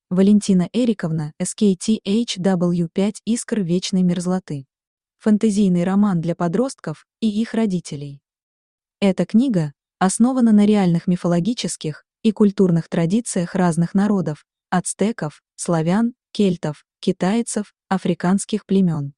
Валентина Эриковна, SKTHW5 «Искр вечной мерзлоты». Фэнтезийный роман для подростков и их родителей. Эта книга основана на реальных мифологических и культурных традициях разных народов, ацтеков, славян, кельтов, китайцев, африканских племен.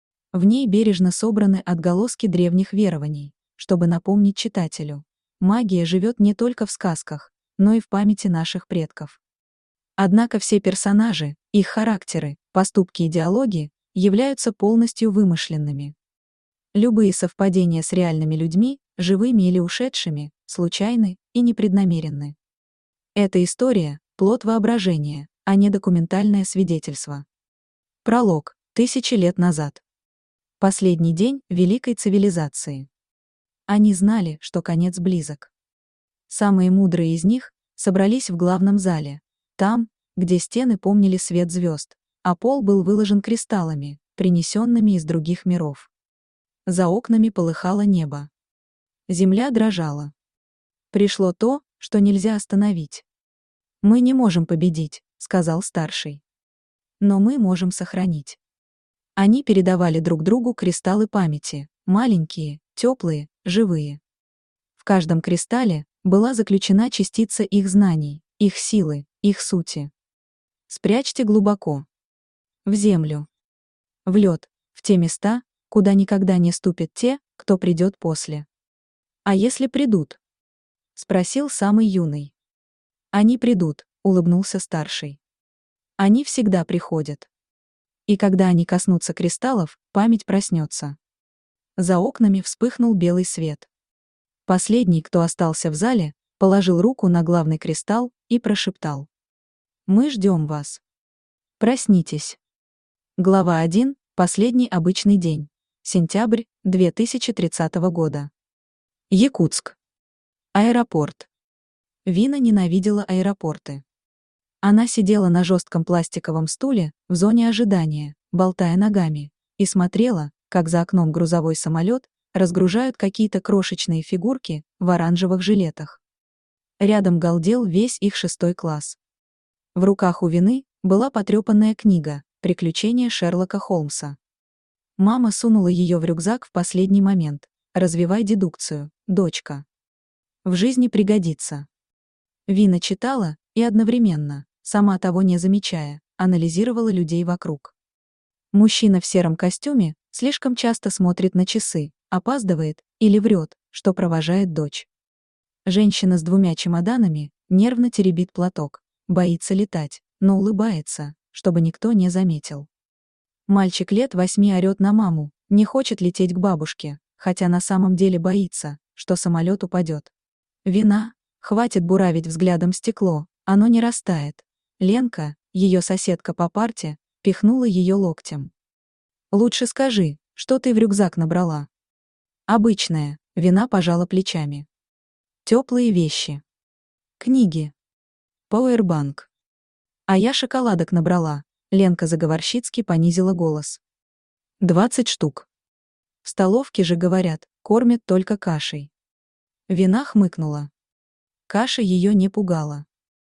В ней бережно собраны отголоски древних верований, чтобы напомнить читателю: магия живет не только в сказках, но и в памяти наших предков. Однако все персонажи, их характеры, поступки и диалоги являются полностью вымышленными. Любые совпадения с реальными людьми, живыми или ушедшими, случайны и непреднамеренны. Эта история – плод воображения, а не документальное свидетельство. Пролог. 1000 лет назад. Последний день великой цивилизации. Они знали, что конец близок. Самые мудрые из них собрались в главном зале, там, где стены помнили свет звезд, а пол был выложен кристаллами, принесенными из других миров. За окнами полыхало небо. Земля дрожала. Пришло то, что нельзя остановить. «Мы не можем победить», — сказал старший. «Но мы можем сохранить». Они передавали друг другу кристаллы памяти, маленькие, теплые, живые. В каждом кристалле была заключена частица их знаний, их силы, их сути. Спрячьте глубоко. В землю. В лед, в те места, куда никогда не ступят те, кто придет после. «А если придут?» — спросил самый юный. «Они придут», — улыбнулся старший. «Они всегда приходят. И когда они коснутся кристаллов, память проснется». За окнами вспыхнул белый свет. Последний, кто остался в зале, положил руку на главный кристалл и прошептал: «Мы ждем вас. Проснитесь». Глава 1. Последний обычный день. Сентябрь 2030 года. Якутск. Аэропорт. Вина ненавидела аэропорты. Она сидела на жестком пластиковом стуле в зоне ожидания, болтая ногами, и смотрела, как за окном грузовой самолет разгружают какие-то крошечные фигурки в оранжевых жилетах. Рядом галдел весь их 6 класс. В руках у Вины была потрепанная книга «Приключения Шерлока Холмса». Мама сунула ее в рюкзак в последний момент. «Развивай дедукцию, дочка. В жизни пригодится». Вина читала и одновременно, сама того не замечая, анализировала людей вокруг. Мужчина в сером костюме слишком часто смотрит на часы, опаздывает или врет, что провожает дочь. Женщина с 2 чемоданами нервно теребит платок, боится летать, но улыбается, чтобы никто не заметил. Мальчик лет 8 орёт на маму, не хочет лететь к бабушке, хотя на самом деле боится, что самолет упадет. Вина, хватит буравить взглядом стекло, оно не растает. Ленка, ее соседка по парте, пихнула ее локтем. «Лучше скажи, что ты в рюкзак набрала?» «Обычное», — Вина пожала плечами. «Теплые вещи. Книги. Пауэрбанк. А я шоколадок набрала», — Ленка заговорщицки понизила голос. 20 штук. В столовке же, говорят, кормят только кашей. Вина хмыкнула. Каша ее не пугала.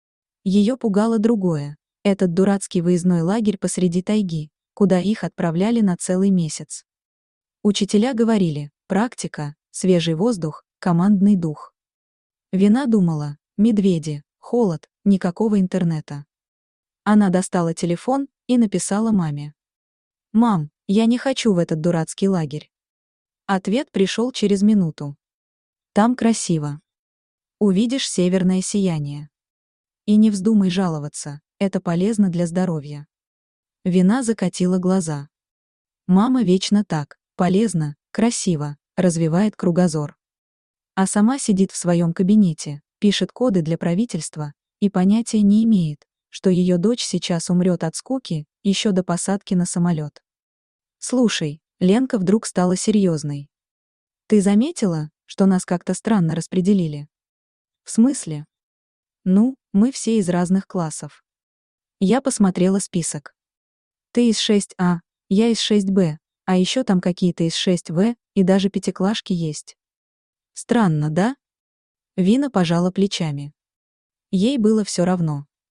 Ее пугало другое. Этот дурацкий выездной лагерь посреди тайги, куда их отправляли на целый месяц. Учителя говорили: практика, свежий воздух, командный дух. Вина думала: медведи, холод, никакого интернета. Она достала телефон и написала маме: «Мам, я не хочу в этот дурацкий лагерь». Ответ пришел через минуту. «Там красиво. Увидишь северное сияние. И не вздумай жаловаться, это полезно для здоровья». Вина закатила глаза. Мама вечно так: полезно, красиво, развивает кругозор. А сама сидит в своем кабинете, пишет коды для правительства и понятия не имеет, что ее дочь сейчас умрет от скуки еще до посадки на самолет. «Слушай», Ленка вдруг стала серьезной. «Ты заметила, что нас как-то странно распределили?» «В смысле?» «Ну, мы все из разных классов». Я посмотрела список. «Ты из 6А, я из 6Б, а еще там какие-то из 6В, и даже пятиклашки есть». «Странно, да?» Вина пожала плечами. Ей было все равно.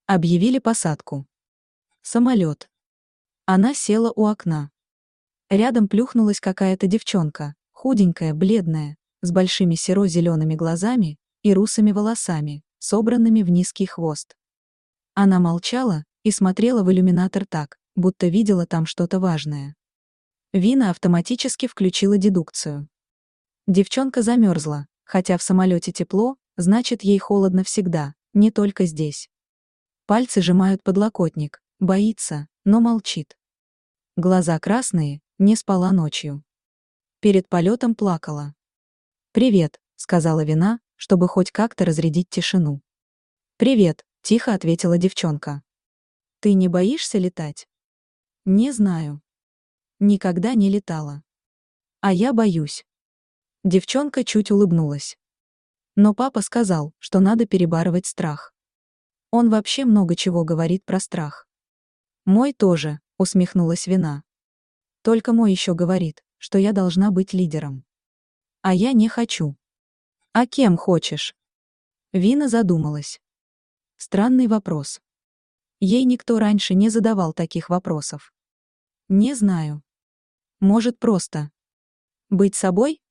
Объявили посадку. Самолет. Она села у окна. Рядом плюхнулась какая-то девчонка, худенькая, бледная, с большими серо-зелеными глазами и русыми волосами, собранными в низкий хвост. Она молчала и смотрела в иллюминатор так, будто видела там что-то важное. Вина автоматически включила дедукцию. Девчонка замерзла, хотя в самолете тепло, значит ей холодно всегда, не только здесь. Пальцы сжимают подлокотник, боится, но молчит. Глаза красные, не спала ночью. Перед полетом плакала. «Привет», — сказала Вина, чтобы хоть как-то разрядить тишину. «Привет», — тихо ответила девчонка. «Ты не боишься летать?» «Не знаю. Никогда не летала. А я боюсь». Девчонка чуть улыбнулась. Но папа сказал, что надо перебарывать страх. Он вообще много чего говорит про страх. «Мой тоже», — усмехнулась Вина. «Только мой еще говорит, что я должна быть лидером. А я не хочу». «А кем хочешь?» Вина задумалась. Странный вопрос. Ей никто раньше не задавал таких вопросов. «Не знаю. Может, просто быть собой?»